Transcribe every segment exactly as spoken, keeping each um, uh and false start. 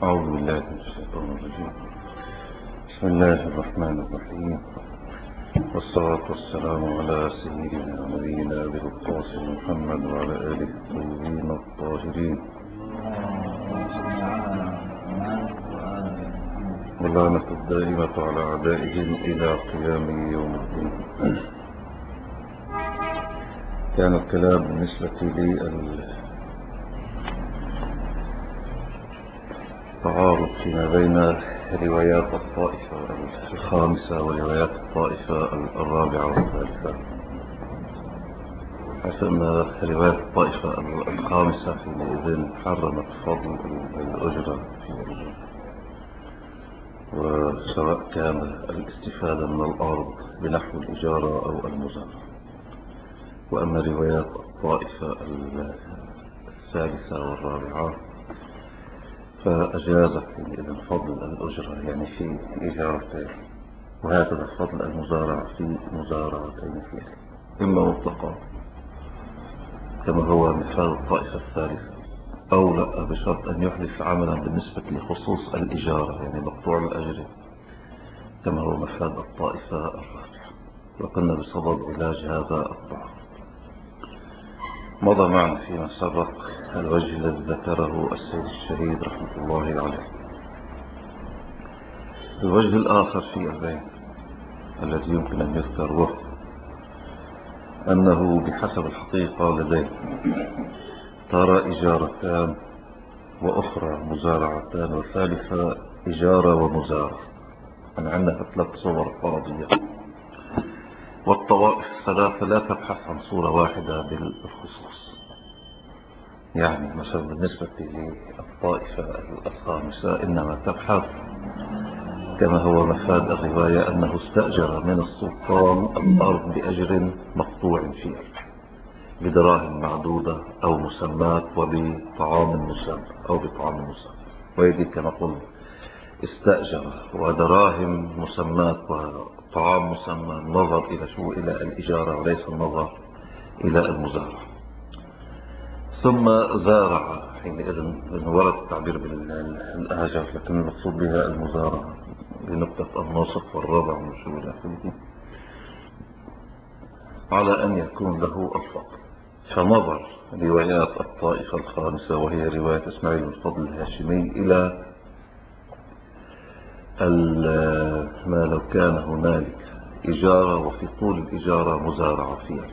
أعوذ بالله من الشيطان الرجيم. بسم الله الرحمن الرحيم، والصلاة والسلام على سيدنا ونبينا أبي القاسم محمد وعلى آله الطيبين الطاهرين، واللعنة الدائمة على أعدائهم إلى قيام يوم الدين. كان الكلام بالنسبة للتعارض فيما بين روايات الطائفة الخامسة وروايات الطائفة الرابعة والثالثة، حيث أن روايات الطائفة الخامسة حينئذ حرمت فضل الأجرة في الأجرة، وسواء كان الاستفادة من الأرض بنحو الإجارة أو المزارعة. وأما روايات الطائفة الثالثة والرابعة فأجازت حينئذ فضل الأجرة، يعني في إجارتين، وهكذا فضل المزارعة في مزارعتين فيه، إما مطلقا كما هو مثال الطائفة الثالثة، أو لا بشرط أن يحدث عملا بالنسبة لخصوص الإجارة، يعني مقطوع الأجر، كما هو مثال الطائفة الرابعة. وقلنا بصدد علاج هذا الضعف. مضى معنا فيما سبق الوجه الذي ذكره السيد الشهيد رحمة الله عليه. الوجه الآخر في البين الذي يمكن أن يذكر وهو أنه بحسب الحقيقة لديه ترى إجارتان، وأخرى مزارعتان، وثالثة إجارة ومزارعة. أنا عندنا ثلاث صور فرضية، والطوائف الثلاثة لا تبحث عن صورة واحدة بالخصوص. يعني مثلا بالنسبة للطائفة الخامسة إنما تبحث كما هو مفاد الرواية أنه استأجر من السلطان الأرض بأجر مقطوع فيه بدراهم معدودة أو مسمات وبطعام مسمى أو بطعام مسمى، ويجي كما قلنا استأجر ودراهم مسمات وطعام مسمى، النظر إلى شو إلى الإجارة وليس النظر إلى المزارعة. ثم زارع حينئذ، ورد التعبير بالأهجر لكن المقصود بها المزارعة بنقطة النصف والربع وشو إلى آخره، على أن يكون له الفضل. فنظر روايات الطائفة الخامسة وهي رواية إسماعيل بن الفضل الهاشمي إلى ما لو كان هنالك إجارة وفي طول الإجارة مزارعة فيها.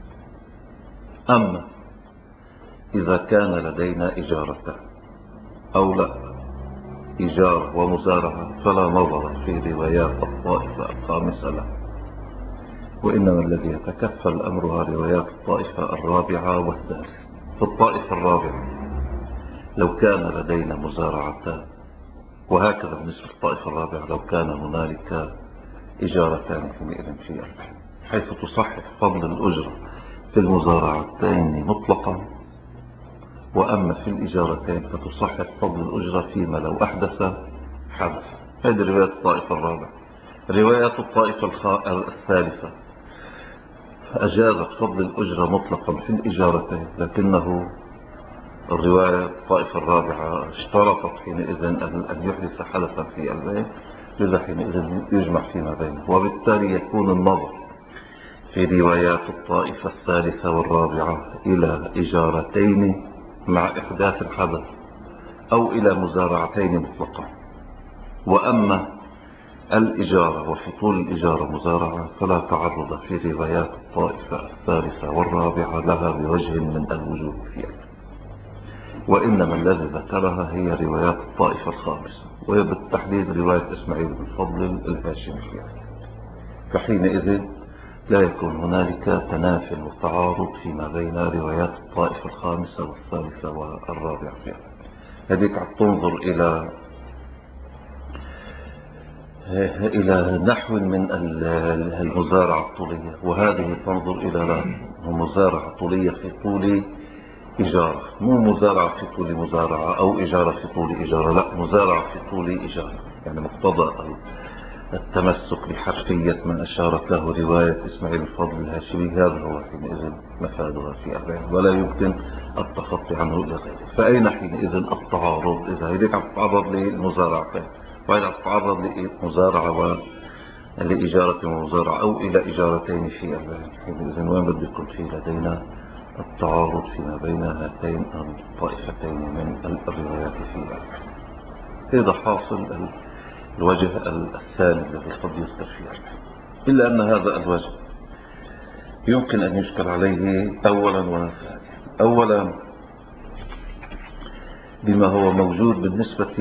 أما إذا كان لدينا إجارتان أو لا إجارة ومزارعة فلا نظر في روايات الطائفة الخامسة له، وإنما الذي يتكفل أمرها روايات الطائفة الرابعة والثالثة. في الطائفة الرابعة لو كان لدينا مزارعتان، وهكذا بالنسبة للطائفة الرابعة لو كان هنالك إجارتان حينئذ في أربعين، حيث تصحح فضل الأجرة في المزارعتين مطلقا، وأما في الإجارتين فتصحح فضل الأجرة فيما لو أحدث حدث. هذه رواية الطائفة الرابعة. رواية الطائفة الثالثة أجازت فضل الأجرة مطلقا في الإجارتين، لكنه الرواية الطائفة الرابعة اشترطت حينئذ أن يحدث حدثا في البيت، لذا حينئذ يجمع فيما بينه، وبالتالي يكون النظر في روايات الطائفة الثالثة والرابعة إلى إجارتين مع إحداث الحدث أو إلى مزارعتين مطلقا. وأما الإجارة وفي طول الإجارة مزارعة فلا تعرض في روايات الطائفة الثالثة والرابعة لها بوجه من الوجوه فيها، وإنما الذي ذكرها هي روايات الطائفة الخامسة، وبالتحديد رواية إسماعيل بن الفضل الهاشمي فيها. فحينئذ لا يكون هنالك تنافي وتعارض فيما بين روايات الطائفة الخامسة والثالثة والرابعة فيها. هذيك تنظر إلى إلى نحو من المزارعة الطولية، وهذه تنظر إلى مزارعة طولية في طول إجارة، مو مزارعة في طول مزارعة أو إجارة في طول إجارة، لا، مزارعة في طول إجارة. يعني مقتضى التمسك بحرفية ما أشارت له رواية إسماعيل الفضل الهاشمي، هذا هو حينئذ مفادها في أربعين، ولا يمكن التخطي عنه إلى غيره. فأين حينئذ التعارض؟ إذا هيك عم تتعرض للمزارعة وإذا عم تتعرض لمزارعة لإجارة ومزارعة أو إلى إجارتين في أربعين، حينئذ وين بده يكون في لدينا التعارض فيما بين هاتين الطائفتين من الروايات في أربعين؟ هذا حاصل الوجه الثاني الذي قد يذكر فيه، إلا أن هذا الوجه يمكن أن يشكل عليه أولا وثانيا. أولا بما هو موجود بالنسبة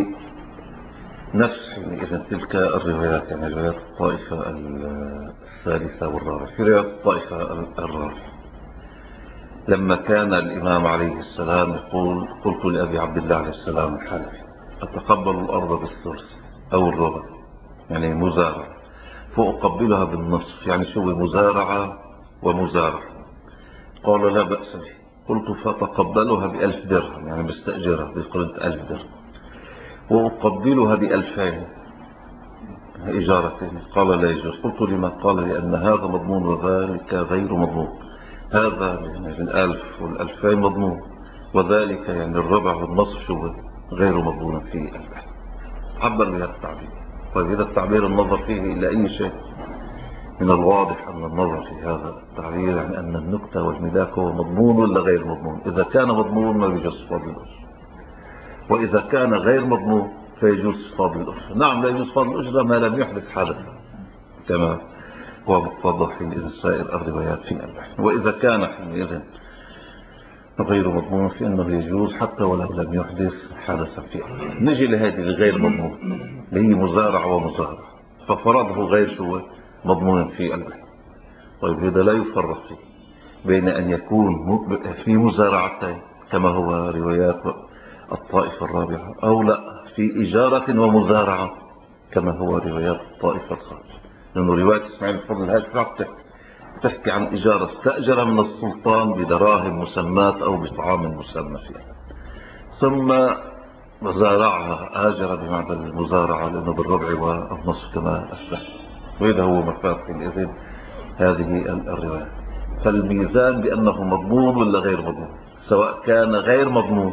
لنفس إذن تلك الروايات، يعني روايات الطائفة الثالثة والرابعة. في روايات الطائفة الرابعة لما كان الإمام عليه السلام يقول: قلت لأبي عبد الله عليه السلام الحنفي أتقبل الأرض بالثلث أو الربع، يعني مزارعة، فأقبلها بالنصف، يعني شو مزارعة ومزارعة. قال: لا بأس به. قلت: فتقبلها بألف درهم، يعني مستأجرة بقرنة ألف درهم، وأقبلها بألفين إجارتين. قال: لا يجوز. قلت: لما؟ قال: لأن هذا مضمون وذلك غير مضمون. هذا يعني الألف والألفين مضمون، وذلك يعني الربع والنصف شو غير مضمون في البحث. عبر بهذا التعبير. طيب إذا التعبير النظر فيه إلى أي شيء؟ من الواضح أن النظر في هذا التعبير يعني أن النكتة والملاك هو مضمون ولا غير مضمون. إذا كان مضمون ما يجوز فاضل الأجرة، وإذا كان غير مضمون فيجوز فاضل الأجرة. نعم، لا يجوز فاضل الأجرة ما لم يحدث حدثا، كما هو مقتضى حينئذ سائر الروايات في البحث. وإذا كان حينئذ غير مضمون فإنه يجوز حتى ولو لم يحدث حدثا في البحث. نجي لهذه الغير مضمون اللي هي مزارعة ومزارعة، ففرضه غير شو مضمون في البحث. طيب هذا لا يفرق فيه بين أن يكون في مزارعتين كما هو روايات الطائفة الرابعة، أو لا في إجارة ومزارعة كما هو روايات الطائفة الخامسة. لأنه رواية إسماعيل الفضل الهاشمي تحكي عن إجارة استأجر من السلطان بدراهم مسمات أو بطعام مسمى فيها، ثم مزارعها آجر بمعنى المزارعة لأنه بالربع والنصف كما أشبه. وإذا هو مفاد حينئذ هذه الرواية. فالميزان بأنه مضمون ولا غير مضمون، سواء كان غير مضمون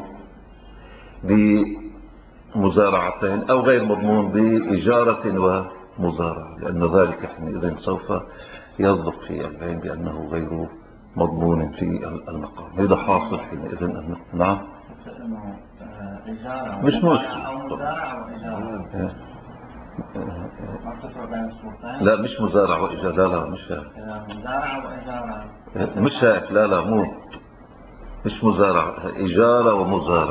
بمزارعتين أو غير مضمون بإجارة ومزارعة، لأن ذلك حينئذ سوف يصدق في العين بأنه غير مضمون في المقام. هذا حاصل حينئذ أن نعم مش مشكلة. لا مش مزارع وإجارة، لا لا مش هيك، مش هيك، لا لا مو مش مزارع، إجارة ومزارع.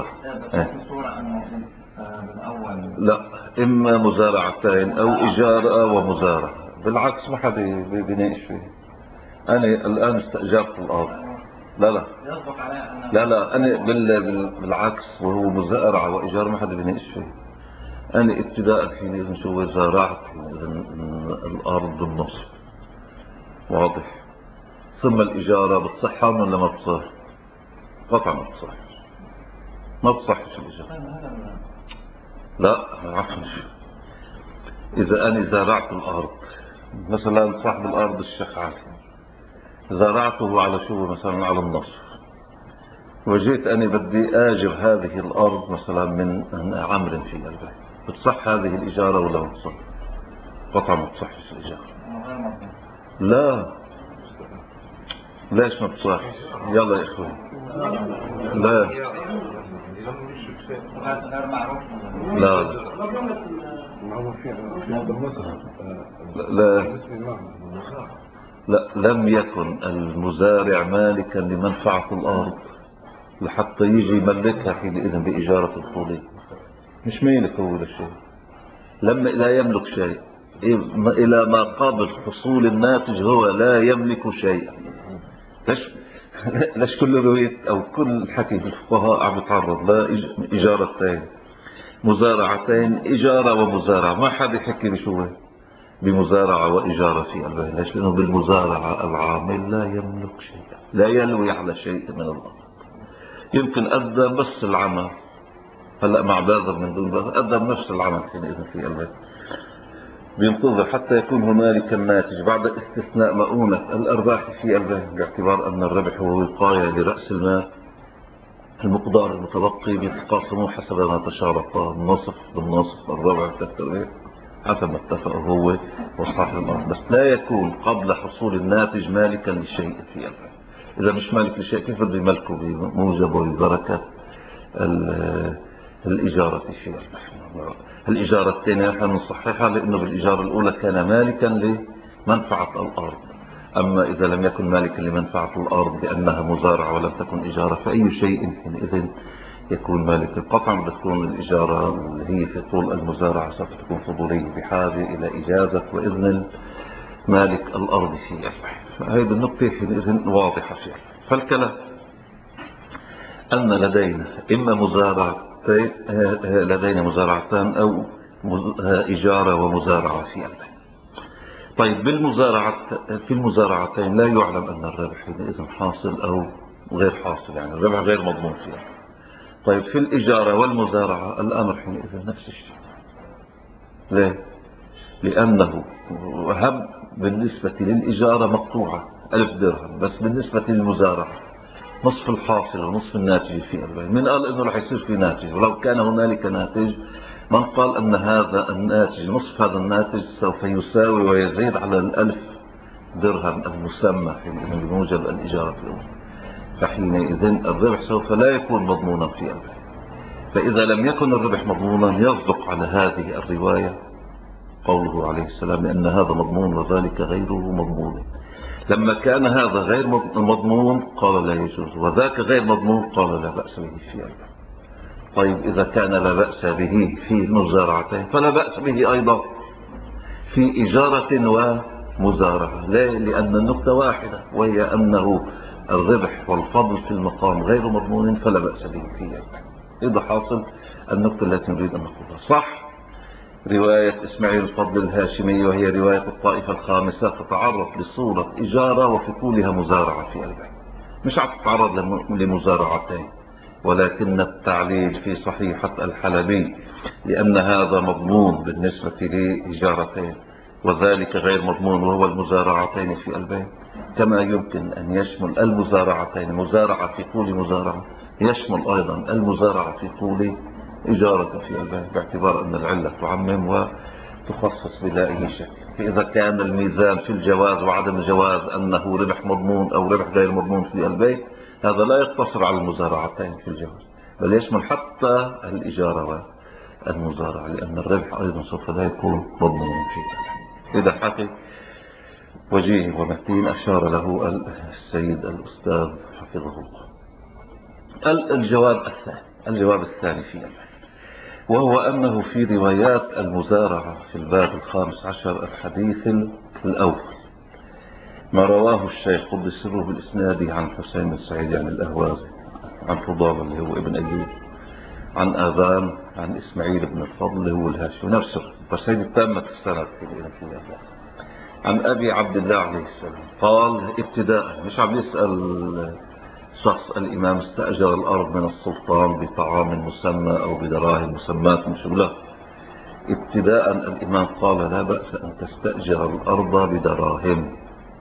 لا، إما مزارعتين أو إجارة ومزارع. بالعكس ما حدا بيناقش فيه. أنا الآن استأجرت الأرض، لا لا لا لا أنا بالعكس، وهو مزارعة وإجارة ما حدا بيناقش فيه. أنا ابتداء حينئذ شو زرعت الأرض بالنصف، واضح. ثم الإجارة بتصح ولا ما بتصح؟ قطعا ما بتصح، ما بتصحش الإجارة. لا عفوا، إذا أنا زرعت الأرض مثلا، صاحب الأرض الشيخ علي زرعته على شو مثلا على النصف، وجيت أنا بدي آجر هذه الأرض مثلا من عمر في البيت، بتصح هذه الإجارة ولا ما بتصح؟ قطعا ما بتصحش الإجارة. لا ليش ما بتصح؟ يلا يا إخوان، لا لا لا لا لم يكن المزارع مالكا لمنفعة الأرض لحتى يجي يملكها حينئذ بإجارة الطولية. مش مالك هو للشيء، لما لا يملك شيء إلى ما قبل حصول الناتج هو لا يملك شيئا. ليش ليش كل رواية أو كل حكي الفقهاء عم يتعرض لإجارتين مزارعتين، إجارة ومزارعة، ما حد يحكي بشو بمزارعة وإجارة في البيت. ليش؟ لأنه بالمزارعة العامل لا يملك شيئا، لا يلوي على شيء من الأرض، يمكن أدى بس العمل. هلأ مع باذر من دون باذر أدى نفس العمل حينئذ في البيت. بينتظر حتى يكون هنالك الناتج بعد استثناء مؤونة الأرباح في البيع، باعتبار أن الربح هو وقاية لرأس المال. المقدار المتبقي بيتقاسموه حسب ما تشاركا، النصف بالنصف، الربع بالتربيع، حسب ما اتفقوا هو وصاحب الأرض، بس لا يكون قبل حصول الناتج مالكا لشيء في البيع. إذا مش مالك لشيء كيف بده يملكه بموجب وبركة الإجارة في البيع؟ الإجارة الثانية نحن نصححها لأنه بالإجارة الأولى كان مالكا لمنفعة الأرض، أما إذا لم يكن مالكا لمنفعة الأرض لأنها مزارعة ولم تكن إجارة فأي شيء حينئذ يكون مالكا قطعا. بتكون الإجارة اللي هي في طول المزارعة سوف تكون فضولية بحاجة إلى إجازة وإذن مالك الأرض في البيع. فهذه النقطة حينئذ واضحة فيها. فالكلام أن لدينا إما مزارعتين لدينا مزارعتان أو إجارة ومزارعة في البيع. طيب بالمزارعة في المزارعتين لا يعلم أن الربح حينئذ حاصل أو غير حاصل، يعني الربح غير مضمون فيها. طيب في الإجارة والمزارعة الأمر حينئذ نفس الشيء. ليه؟ لأنه هم بالنسبة للإجارة مقطوعة ألف درهم، بس بالنسبة للمزارعة نصف الحاصل ونصف الناتج في البيع. من قال إنه رح يصير في ناتج؟ ولو كان هنالك ناتج من قال أن هذا الناتج نصف هذا الناتج سوف يساوي ويزيد على الألف درهم المسمى بموجب الإجارة الأولى. فحينئذ الربح سوف لا يكون مضمونا في البيع. فإذا لم يكن الربح مضمونا يصدق على هذه الرواية قوله عليه السلام لأن هذا مضمون وذلك غيره مضمون. لما كان هذا غير مضمون قال لا يجوز، وذاك غير مضمون قال لا بأس به في البيع. طيب إذا كان لا بأس به في المزارعتين فلا بأس به أيضا في إجارة ومزارعة. ليه؟ لأن النقطة واحدة وهي أنه الربح والفضل في المقام غير مضمون فلا بأس به في البيع. إذا حاصل النقطة التي نريد أن نقولها صح. رواية إسماعيل الفضل الهاشمي وهي رواية الطائفة الخامسة تتعرض لصورة إجارة وفي طولها مزارعة في البيع، مش هتتعرض لمزارعتين، ولكن التعليل في صحيحة الحلبي لأن هذا مضمون بالنسبة لإجارتين وذلك غير مضمون وهو المزارعتين في البيع. كما يمكن أن يشمل المزارعتين مزارعة في طول مزارعة يشمل أيضا المزارعة في طول إجارة في البيع، باعتبار أن العلة تعمم وتخصص بلا أي شك. فإذا كان الميزان في الجواز وعدم الجواز أنه ربح مضمون أو ربح غير مضمون في البيع، هذا لا يقتصر على المزارعتين في الجواز بل يشمل حتى الإجارة والمزارعة، لأن الربح أيضا سوف لا يكون مضمون فيه. إذا حكي وجيه ومتين أشار له السيد الأستاذ حفظه الله. الجواب الثاني الجواب الثاني في البيع، وهو أنه في روايات المزارعة في الباب الخامس عشر الحديث الأول ما رواه الشيخ قدس سره بالإسناد عن حسين بن سعيد عن الأهوازي عن فضال اللي هو ابن أيوب عن آذان عن إسماعيل بن الفضل اللي هو الهاشمي نفسه فسيد التامة السند في الإنفية عن أبي عبد الله عليه السلام قال ابتداء، مش عم يسأل شخص الإمام استأجر الأرض من السلطان بطعام مسمى أو بدراهم مسمات مشغلة، ابتداء الإمام قال لا بأس أن تستأجر الأرض بدراهم.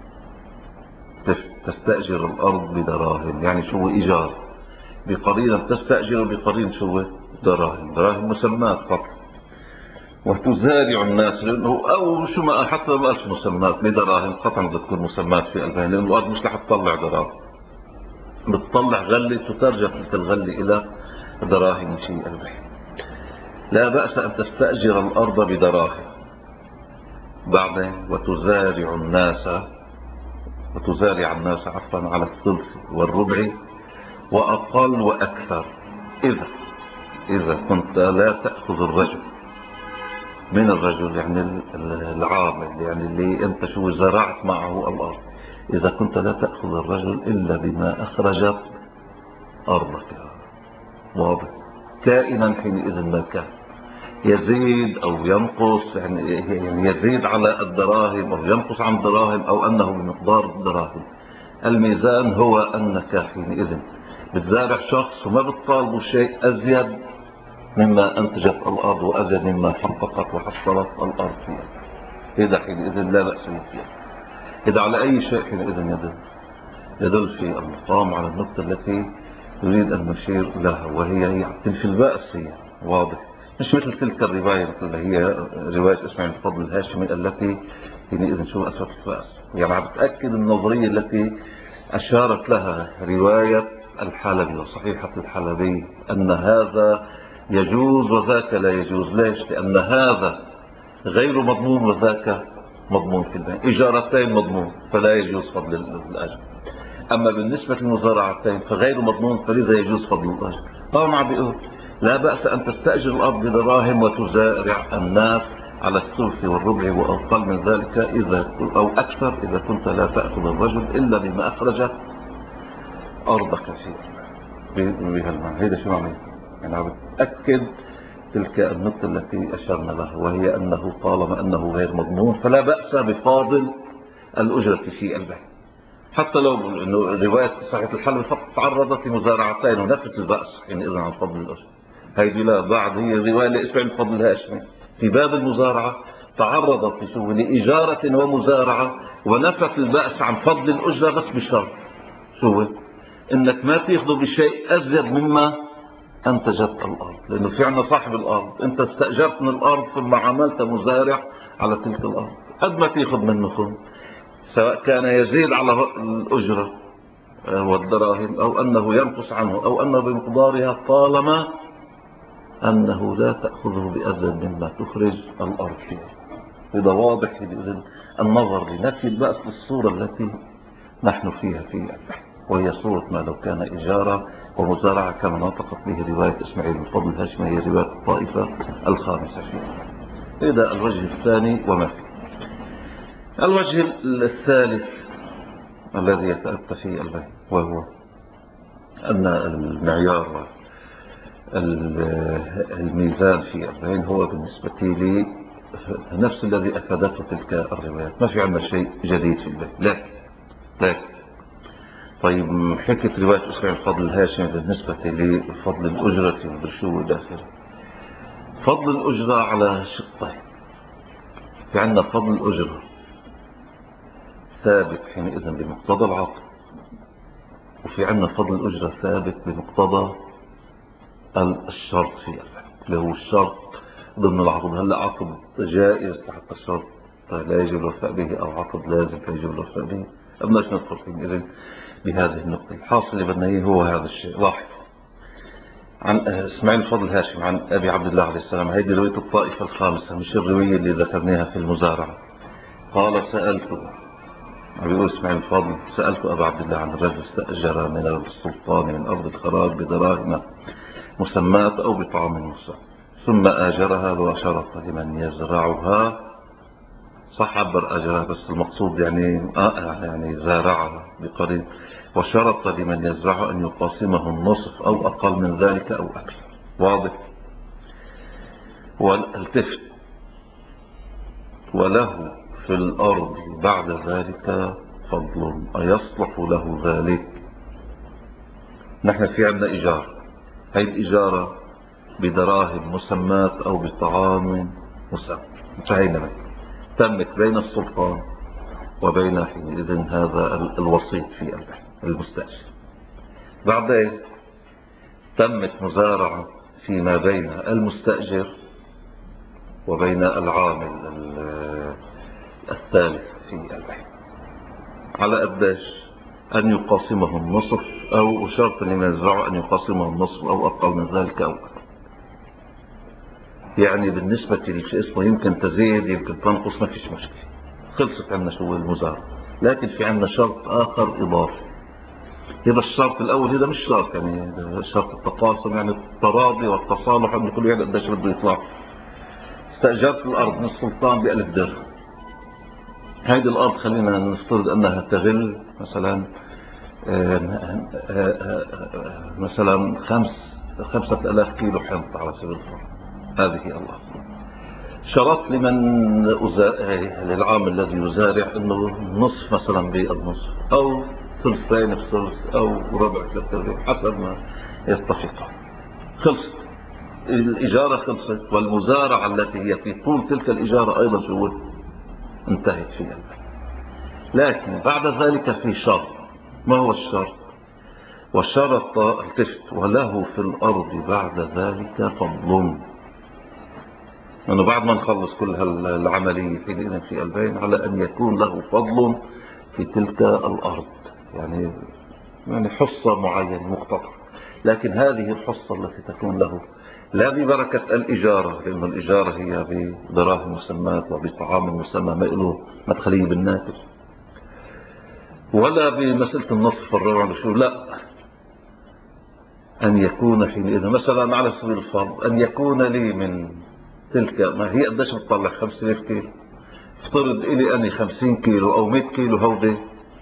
تستأجر الأرض بدراهم يعني شو إيجار بقرينة، تستأجر بقرين شو دراهم، دراهم مسمات فقط. وتزارع الناس لأنه أو شو ما حتى ما قالش مسمات بدراهم قطعا بتكون مسمات في البين، لأنه الأرض مش رح تطلع دراهم، بتطلع غلة تترجم تلك الغلة إلى دراهم في البيع. لا بأس أن تستأجر الأرض بدراهم. بعدين وتزارع الناس وتزارع الناس عفوا على الثلث والربع وأقل وأكثر إذا إذا كنت لا تأخذ الرجل من الرجل يعني العامل يعني اللي أنت شو زرعت معه الأرض، إذا كنت لا تأخذ الرجل إلا بما أخرجت أرضك. واضح؟ كائنا حينئذ ما كان يزيد أو ينقص، يعني يزيد على الدراهم أو ينقص عن دراهم أو أنه بمقدار الدراهم. الميزان هو أنك حينئذ بتزارع شخص وما بتطالبه شيء أزيد مما أنتجت الأرض وأزيد مما حققت وحصلت الأرض فيها. إذا حينئذ لا بأس فيها. إذا على أي شيء حينئذ يدل يدل في المقام على النقطة التي نريد أن نشير لها، وهي هي تنفي البأس. هي واضح، مش مثل تلك الرواية اللي هي رواية إسماعيل الفضل الهاشمي التي حينئذ شو أثرت البأس. يعني عم بتأكد النظرية التي أشارت لها رواية الحلبي وصحيحة الحلبي أن هذا يجوز وذاك لا يجوز. ليش؟ لأن هذا غير مضمون وذاك مضمون في البيع. إجارتين مضمون فلا يجوز فضل الأجر، أما بالنسبة للمزارعتين فغير مضمون فلذا يجوز فضل الأجر. طبعا عم بيقول لا بأس أن تستأجر الأرض بدراهم وتزارع الناس على الثلث والربع وأقل من ذلك إذا أو أكثر إذا كنت لا تأخذ الرجل إلا بما أخرج أرضك فيه بها المعنى. هذا شو معنى؟ يعني عم بتأكد تلك النقطة التي أشرنا لها، وهي أنه طالما أنه غير مضمون فلا بأس بفاضل الأجرة في البيع، حتى لو أنه رواية صحيحة الحلبي فقط تعرضت لمزارعتين ونفت البأس حينئذ عن فضل الأجرة. هيدي لا، بعد هي رواية لإسماعيل الفضل الهاشمي في باب المزارعة تعرضت لإجارة ومزارعة ونفت البأس عن فضل الأجرة، بس بشرط شو؟ إنك ما تأخذ بشيء أزيد مما أنتجت الأرض، لأنه في عنا صاحب الأرض، أنت استأجرت من الأرض ثم عملت مزارع على تلك الأرض، قد ما تأخذ منه خذ، سواء كان يزيد على الأجرة والدراهم أو أنه ينقص عنه أو أنه بمقدارها، طالما أنه لا تأخذه بأزيد مما تخرج الأرض فيه. إذا واضح النظر لنفي البأس بالصورة التي نحن فيها فيها، وهي صورة ما لو كان إجارة ومزارعة كما نطقت به رواية إسماعيل الفضل الهاشمي، هي رواية الطائفة الخامسة فيها. إذا الوجه الثاني وما فيه. الوجه الثالث الذي يتأتى فيه البيع، وهو أن المعيار الميزان في البيع هو بالنسبة لي نفس الذي أفادته تلك الروايات، ما في عندنا شيء جديد في البيع. لا لا طيب حكت رواية إسماعيل الفضل الهاشمي بالنسبة لفضل الأجرة والبرشو داخل فضل الأجرة على شقين. في عندنا فضل الأجرة ثابت حينئذ بمقتضى العقد، وفي عندنا فضل الأجرة ثابت بمقتضى الشرط في البيع اللي هو الشرط ضمن العقد. هلا عقد جائز تحت الشرط لا يجب الوفاء به، أو عقد لازم لا يجب الوفاء به، أبناش ندخل فيه إذن بهذه النقطة. الحاصل اللي بدنا اياه هو هذا الشيء. واحد، عن اسماعيل الفضل الهاشمي عن أبي عبد الله عليه السلام، هيدي رواية الطائفة الخامسة مش الرواية اللي ذكرناها في المزارعة. قال سألته، عم يقول اسماعيل الفضل، سألت أبا عبد الله عن رجل استأجر من السلطان من أرض الخراج بدراهم مسمات أو بطعام مسمى، ثم آجرها وشرط لمن يزرعها. صح عبر أجرها، بس المقصود يعني آه يعني زارعها بقريب. وشرط لمن يزرعها أن يقاسمه النصف أو أقل من ذلك أو أكثر. واضح؟ والتفت وله في الأرض بعد ذلك فضل أيصلح له ذلك. نحن في عندنا إيجار، هاي الإجارة بدراهم مسمات أو بطعام مسمى، انتهينا منه، تمت بين السلطان وبين حينئذ هذا الوسيط في البيع المستأجر. بعدين تمت مزارعة فيما بين المستأجر وبين العامل الثالث في البيع على قداش؟ أن يقاسمه النصف، أو شرط لمن يزرعه أن يقاسمه النصف أو أقل من ذلك أو أقل. يعني بالنسبة لشيء اسمه يمكن تزيد يمكن تنقص، ما فيش مشكلة، خلصت عنا شو المزارع. لكن في عنا شرط آخر إضافي. هذا الشرط الأول هذا مش شرط، يعني شرط التقاسم، يعني التراضي والتصالح أن كل واحد قداش بده يطلع. استأجرت الأرض من السلطان بألف درهم، هذه الأرض خلينا نفترض أنها تغل مثلا مثلا خمس خمسة آلاف كيلو حنطة على سبيل الفرض. هذه هي الأرض. شرط لمن للعام الذي يزارع أنه نصف مثلا بالنصف، أو ثلثين بثلث، أو ربع ثلاثة حسب ما يتفقون. خلصت الإجارة، خلصت. والمزارعة التي هي في طول تلك الإجارة أيضا شو انتهت في البيع. لكن بعد ذلك في شرط. ما هو الشرط؟ وشرط التفت وله في الأرض بعد ذلك فضل. أنه بعد ما نخلص كل هالعملية حينئذ في البيع على أن يكون له فضل في تلك الأرض، يعني يعني حصة معينة مقتطعة، لكن هذه الحصة التي تكون له لا ببركة الإجارة، لأن الإجارة هي بدراهم مسمات وبطعام مسمى ما له مدخلية بالناتج، ولا بمسألة النصف والربع شو، لا، أن يكون حينئذ مثلا على سبيل الفرض أن يكون لي من تلك، ما هي قديش بتطلع خمسة آلاف كيلو، افترض إلي أني خمسين كيلو أو مئة كيلو هودي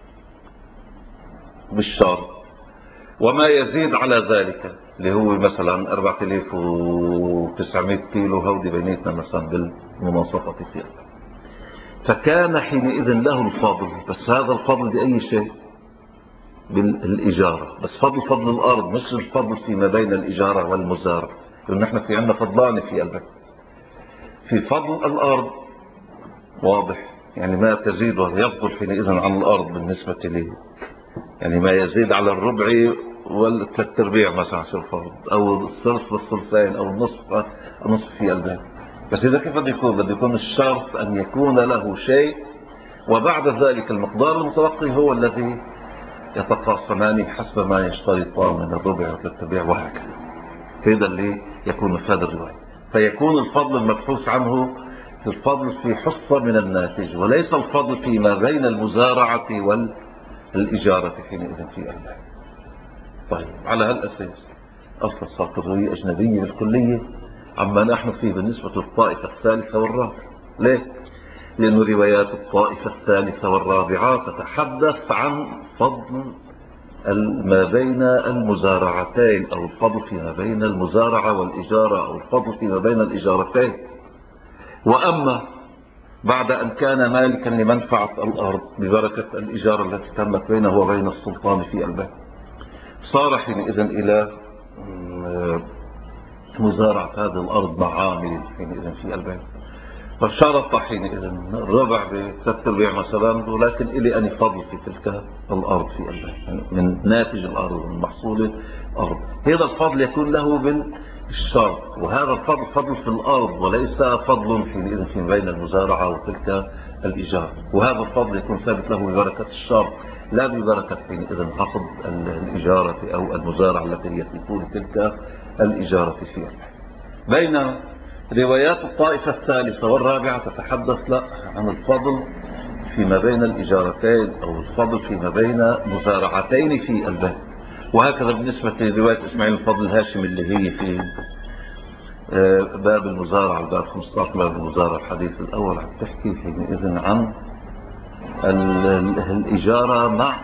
بالشهر، وما يزيد على ذلك اللي هو مثلا أربعة آلاف وتسعمئة كيلو هودي بيناتنا مثلا بالمناصفة فيها، فكان حينئذ له الفضل، بس هذا الفضل بأي شيء؟ بالإجارة، بس فضل فضل الأرض، مش الفضل فيما بين الإجارة والمزارع، لأن نحن في عندنا فضلان في البيت، في فضل الأرض واضح، يعني ما تزيد يفضل حينئذ عن الأرض بالنسبة لي، يعني ما يزيد على الربع والثلاث ارباع مثلا في الفرض، او الثلث والثلثين، او النصف النصف في البيت. بس اذا كيف بده يكون؟ بده يكون الشرط ان يكون له شيء، وبعد ذلك المقدار المتبقي هو الذي يتقاسمان حسب ما يشترطان من الربع والثلاث ارباع وهكذا. هذا اللي يكون مفاد الرواية، فيكون الفضل المبحوث عنه الفضل في حصة من الناتج، وليس الفضل فيما بين المزارعة والإجارة حينئذ في البيع. طيب على هالأساس أصلا صارت الرواية أجنبية بالكلية عما نحن فيه بالنسبة للطائفة الثالثة والرابعة. ليه؟ لأن روايات الطائفة الثالثة والرابعة تتحدث عن فضل ما بين المزارعتين، أو الفضل فيما بين المزارعة والإجارة، أو الفضل فيما بين الإجارتين. وأما بعد أن كان مالكا لمنفعة الأرض ببركة الإجارة التي تمت بينه وبين السلطان في البيت، صار حينئذ إلى مزارعة هذه الأرض مع عامل حينئذ في البيت، فشرط حينئذ الربع بثلاث ارباع مثلا، ولكن إلي أن يفضل في تلك الأرض في البيت، يعني من ناتج الأرض من محصول الأرض. هذا الفضل يكون له بالشرط، وهذا الفضل فضل في الأرض وليس فضل حينئذ في بين المزارعة وتلك الإيجار، وهذا الفضل يكون ثابت له ببركة الشرط لا ببركة حينئذ عقد الإجارة أو المزارعة التي هي في طول تلك الإجارة فيها. بين روايات الطائفة الثالثة والرابعة تتحدث لا عن الفضل فيما بين الإجارتين، أو الفضل فيما بين مزارعتين في البيت. وهكذا بالنسبة لرواية إسماعيل الفضل الهاشمي اللي هي في باب المزارعة، الباب خمسة عشر باب المزارعة الحديث الأول، عم تحكي حينئذ عن الإجارة مع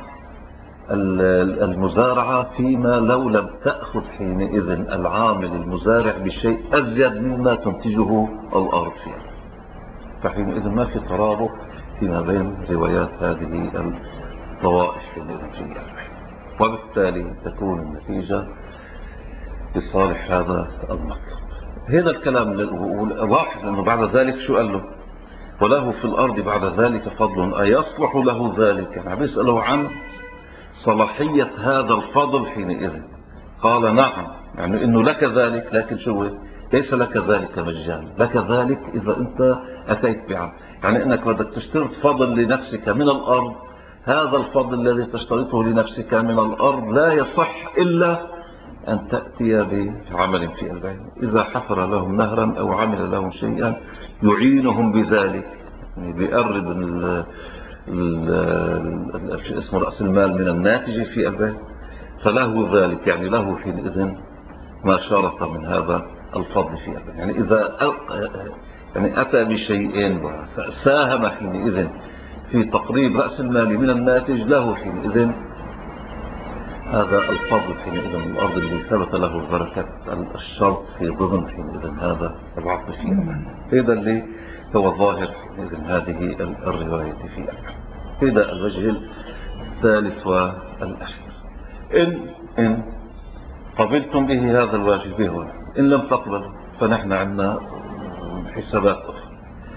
المزارعة فيما لو لم تأخذ حينئذ العامل المزارع بشيء أزيد مما تنتجه الأرض فيها، فحينئذ ما في ترابط فيما بين روايات هذه الطوائف حينئذ في الأرض، وبالتالي تكون النتيجة لصالح هذا المطلب. هذا الكلام لاحظ أنه بعد ذلك شو قال له؟ وله في الأرض بعد ذلك فضل أيصلح له ذلك، يعني بيسأله عن صلاحية هذا الفضل حينئذ، قال نعم، يعني إنه لك ذلك، لكن شو ليس لك ذلك مجانا، لك ذلك إذا أنت أتيت بعه، يعني إنك بدك تشترط فضل لنفسك من الأرض، هذا الفضل الذي تشترطه لنفسك من الأرض لا يصح إلا أن تأتي بعمل في البيت، إذا حفر لهم نهرا أو عمل لهم شيئا يعينهم بذلك، يعني بيقرب اسمه رأس المال من الناتج في البيت، فله ذلك، يعني له حينئذ ما شارط من هذا الفضل في البيت، يعني إذا يعني أتى بشيئين وساهم حينئذ في تقريب رأس المال من الناتج، له حينئذ هذا الفضل حينئذ من الأرض اللي ثبت له بركة الشرط في ضمن حينئذ هذا العقد فيها. هذا اللي هو ظاهر حينئذ هذه الرواية فيها. هذا الوجه الثالث والأخير. إن, إن قبلتم به هذا الواجب به، إن لم تقبلوا فنحن عندنا حسابات أخرى.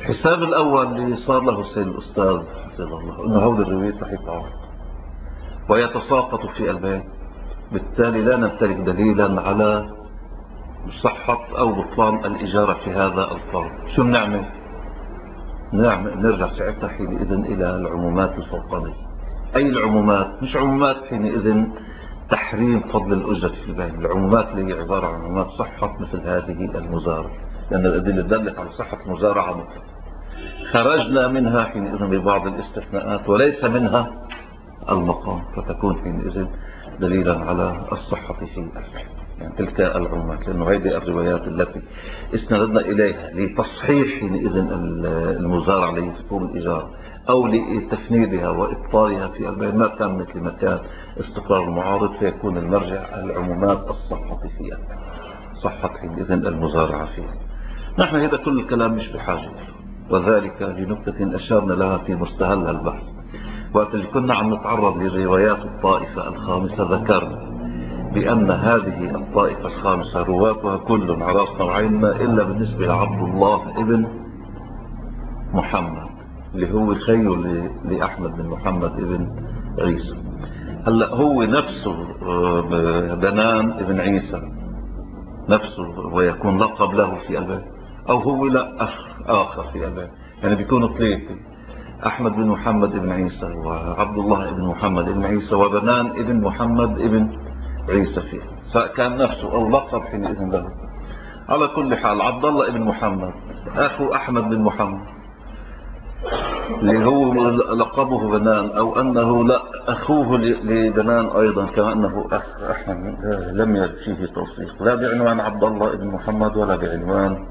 الحساب الأول اللي صار له السيد الأستاذ حفظه الله أنه هول الروايات رح يتعارض ويتساقط في البيت، بالتالي لا نمتلك دليلا على صحة أو بطلان الإجارة في هذا الفرض. شو بنعمل؟ نعم نرجع ساعتها حينئذ إلى العمومات الفوقانية. أي العمومات؟ مش عمومات حينئذ تحريم فضل الأجرة في البيع، العمومات اللي هي عبارة عن عمومات صحة مثل هذه المزارعة، لأن الأدلة دلت على صحة المزارعة مطلقا. خرجنا منها حينئذ ببعض الاستثناءات وليس منها المقام، فتكون حينئذ دليلا على الصحة في البيع، يعني تلك العمومات، لأنه هذه الروايات التي استندنا إليها لتصحيح حينئذ المزارعة لتقوم الإجارة أو لتفنيدها وإبطالها في البيع ما كان مثل ما كان استقرار المعارض، فيكون المرجع العمومات الصحة فيها، صحة حينئذ المزارعة فيها. نحن هذا كل الكلام مش بحاجة، وذلك لنكتة أشارنا لها في مستهل البحث. وقت اللي كنا عم نتعرض لروايات الطائفة الخامسة ذكرنا بأن هذه الطائفة الخامسة رواتها كل على راسنا وعيننا إلا بالنسبة لعبد الله ابن محمد اللي هو خيو لأحمد بن محمد ابن عيسى. هلا هو نفسه بنان ابن عيسى نفسه ويكون لقب له في البيت، أو هو لا أخ آخر في البيت، يعني بيكونوا ثلاثة: أحمد بن محمد ابن عيسى وعبد الله ابن محمد ابن عيسى وبنان ابن محمد ابن عيسى فيه، فكان نفسه أو لقب حينئذ له. على كل حال عبد الله ابن محمد أخو أحمد بن محمد اللي هو لقبه بنان، أو أنه لا أخوه لبنان أيضا كما أنه أخ أحمد، لم يرد فيه توثيق لا بعنوان عبد الله ابن محمد ولا بعنوان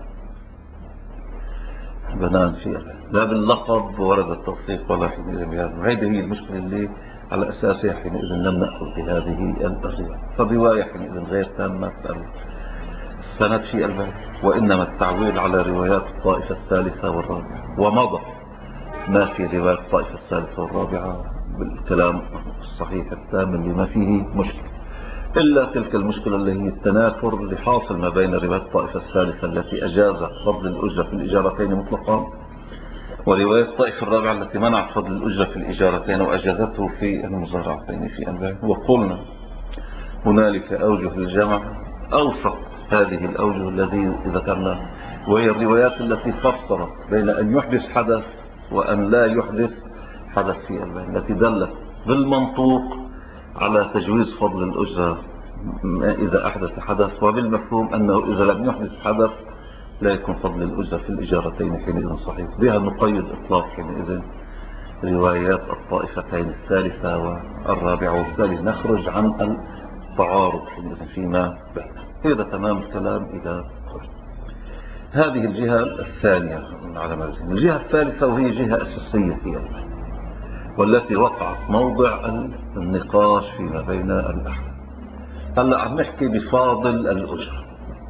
بنان فيه، لا باللقب ورد التوثيق ولا حينئذ بهذا. وهذه هي المشكلة اللي على أساسها حينئذ لم نأخذ بهذه الرواية، فالرواية حينئذ غير تامة السند في البيت، وإنما التعويل على روايات الطائفة الثالثة والرابعة. ومضى ما في رواية الطائفة الثالثة والرابعة بالكلام الصحيح التام اللي ما فيه مشكلة، إلا تلك المشكلة اللي هي التنافر اللي حاصل ما بين رواية الطائفة الثالثة التي أجازت فضل الأجرة في الإجارتين مطلقا، ورواية الطائفة الرابعة التي منعت فضل الأجرة في الإجارتين وأجازته في المزارعتين في البيع. وقلنا هنالك أوجه للجمع أوسط هذه الأوجه الذي ذكرنا، وهي الروايات التي فصلت بين أن يحدث حدث وأن لا يحدث حدث في البيع، التي دلت بالمنطوق على تجويز فضل الأجرة إذا أحدث حدث، وبالمفهوم أنه إذا لم يحدث حدث لا يكون فضل الأجرة في الإجارتين حينئذ صحيح. بها نقيد إطلاق حينئذ روايات الطائفتين الثالثة والرابعة، وبالتالي نخرج عن التعارض حينئذ فيما بينهم. هذا تمام الكلام إذا خرج. هذه الجهة الثانية على مرزين. الجهة الثالثة وهي جهة أساسية فيها والتي وقعت موضع النقاش فيما بين الأحوال. هلأ عم نحكي بفاضل الأجرة.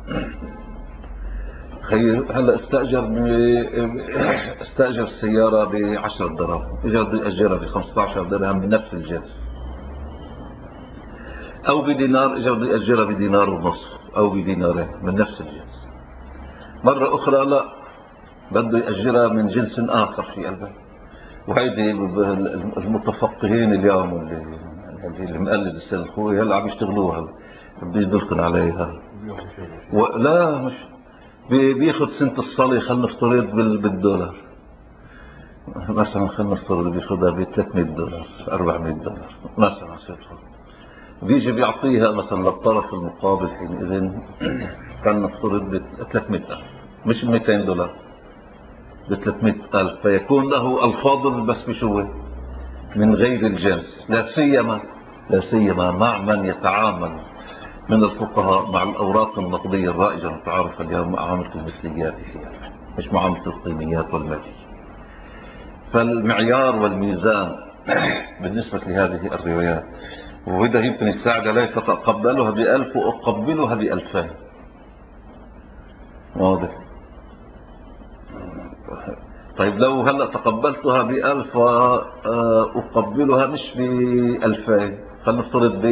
هلا استأجر استأجر السيارة بعشرة دراهم، إجا بده يأجرها بخمسة عشر درهم بنفس الجنس، أو بدينار إجا بده يأجرها بدينار ونصف أو بدينارين من نفس الجنس. مرة أخرى لا، بده يأجرها من جنس آخر في البيت. وهيدي المتفقهين اليوم اللي اللي مقلد السيد الخوي هلا عم يشتغلوها، بدي ادلكم عليها. ولا مش بياخذ سنة الصلاة، خلينا نفترض بالدولار مثلا، خلينا نفترض بياخذها ب ثلاثمية دولار أربعمية دولار مثلا، بيجي بيعطيها مثلا للطرف المقابل حينئذ خلينا نفترض ب ثلاثمية ألف، مش مئتين دولار، ب ثلاثمية ألف، فيكون له الفاضل بس بشو من غير الجنس، لا سيما لا سيما مع من يتعامل من الفقهاء مع الأوراق النقدية الرائجة المتعارفة اليوم معاملة المثليات فيها، مش معاملة القيميات والمالية. فالمعيار والميزان بالنسبة لهذه الروايات، وإذا يمكن يساعد عليه فتقبلها بألف وأقبلها بألفين، واضح؟ طيب لو هلأ تقبلتها بألف وأقبلها مش بألفين، خلينا نفترض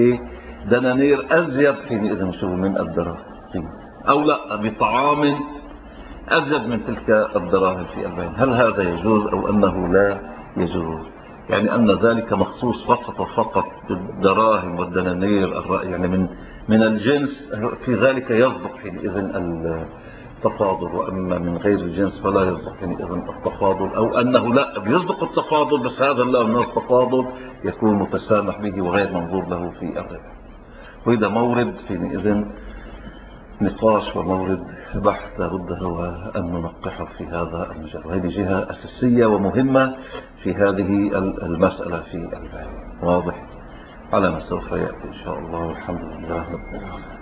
بدنانير أزيد حينئذ شو من الدراهم، أو لا بطعام أزيد من تلك الدراهم في البيع، هل هذا يجوز أو أنه لا يجوز؟ يعني أن ذلك مخصوص فقط وفقط بالدراهم والدنانير، يعني من من الجنس، في ذلك يصدق حينئذ التفاضل، وأما من غير الجنس فلا يصدق حينئذ التفاضل، أو أنه لا بيصدق التفاضل بس هذا لا من التفاضل يكون متسامح به وغير منظور له في الربح. وإذا مورد حينئذ نقاش ومورد بحث لابد هو أن ننقحه في هذا المجال، وهذه جهة أساسية ومهمة في هذه المسألة في البيع. واضح على ما سوف يأتي إن شاء الله، والحمد لله رب العالمين.